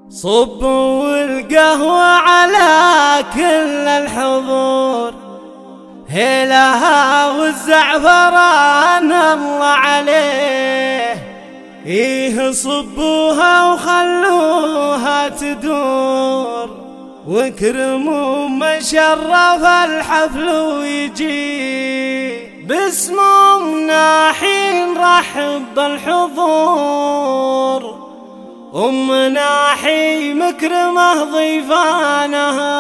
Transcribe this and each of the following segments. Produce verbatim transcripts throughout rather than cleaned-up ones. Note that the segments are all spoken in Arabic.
صبوا القهوة على كل الحضور، هيلها والزعفران الله عليه. إيه صبوها وخلوها تدور، واكرموا من شرف الحفل ويجي. باسمنا حين رحب بالحضور، أمنا حي مكرمة ضيفانها.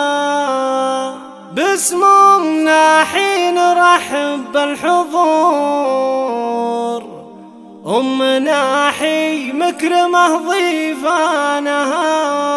باسمنا حين رحب بالحضور، أمنا حي مكرمة ضيفانها.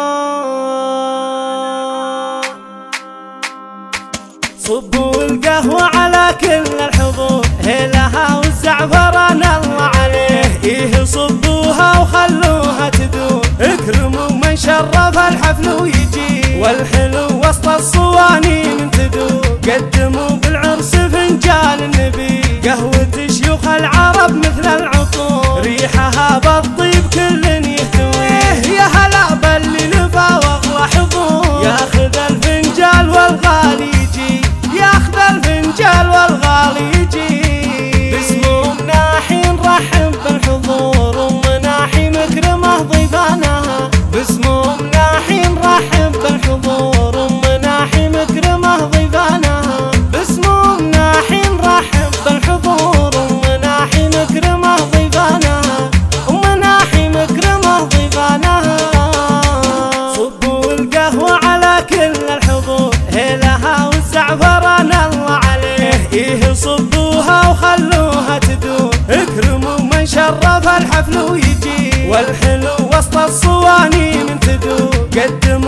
صبوا القهوة على كل الحضور، هيلها والزعفران الله عليه. إيه صبوها وخلوها تدور، اكرموا من شرف الحفل ويجي. والحلو وسط الصواني من تدور، قدموا بالعرس فنجان النبي. قهوة شيوخ العرب مثل العطور، ريحها بالطيب كل يهتويه. يا هلا باللي لفا واغلى حضور، ياخذ الفنجال والغالي يجي، ياخذ الفنجال والغالي يجي. باسمنا حين رحب بالحضور، أمنا حي مكرمة ضيفانها. باسمنا حين رحب بالحضور، أمنا حي مكرمة ضيفانها. باسمنا حين رحب بالحضور، أمنا حي مكرمة ضيفانها. أمنا حي مكرمة ضيفانها. صبوا القهوة على كل الحضور، هيلها والزعفران الله عليه. إيه صبوها وخلوها تدور، اكرموا من شرف الحفل ويجي. والحلو وسط الصواني من تدور، قدموا